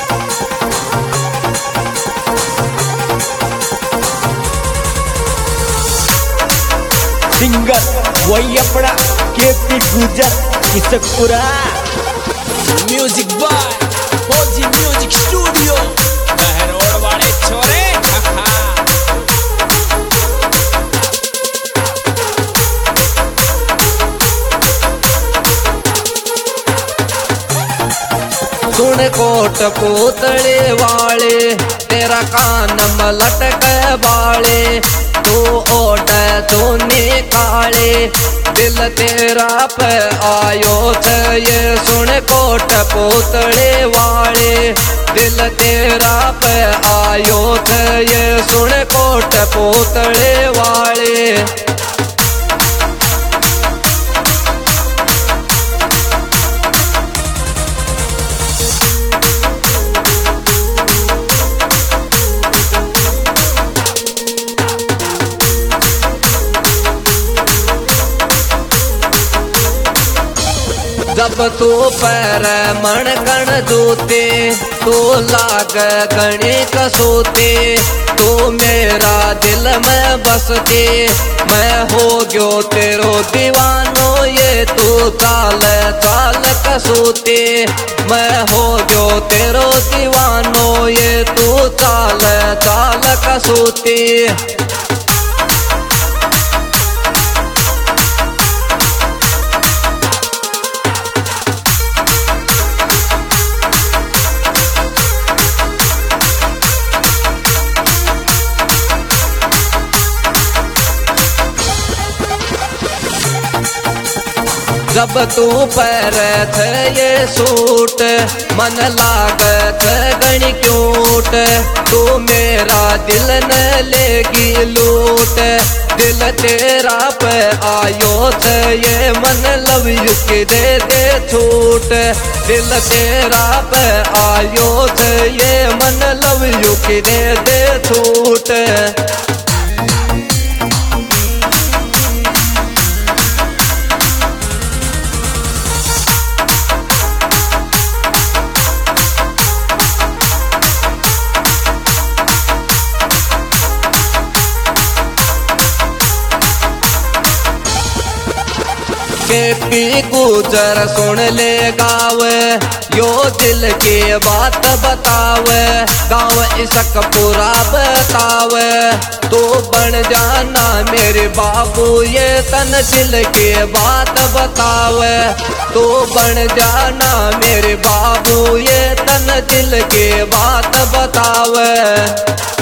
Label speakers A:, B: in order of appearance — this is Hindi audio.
A: सिंगर वैयपड़ा केपी गुजर किसकपुरा।
B: Music by Fauji music studio Behror वाले छोरे।
C: सुन कोट पुतले वाले तेरा कान मलटक वाले तू ओट सोने काले दिल तेरा पे आयो थे ये सुन कोट पुतले वाले दिल तेरा पे आयो थे ये सुन कोट पुतले वाले। जब तू पैर मन गण जूते तू लाग गणी कसोते तू मेरा दिल में बसते मैं हो गयो तेरो दीवानो ये तू चाल चाल कसोते मैं हो गयो तेरो दीवानो ये तू चाल चाल कसोते। जब तू पैर थे ये सूट मन लागत गणी क्यूट तू मेरा दिल न लेगी लूट दिल तेरा पे आयो थे ये मन लव यू के दे छूट दिल तेरा पे आयो थे ये मन लव यू के दे छूट। केपी गुजर सुन ले गावे यो दिल की बात बतावे गाँव इसक पूरा बतावे तू बन जाना मेरे बाबू ये तन दिल की बात बतावे तू बन जाना मेरे बाबू ये तन दिल की बात बतावे।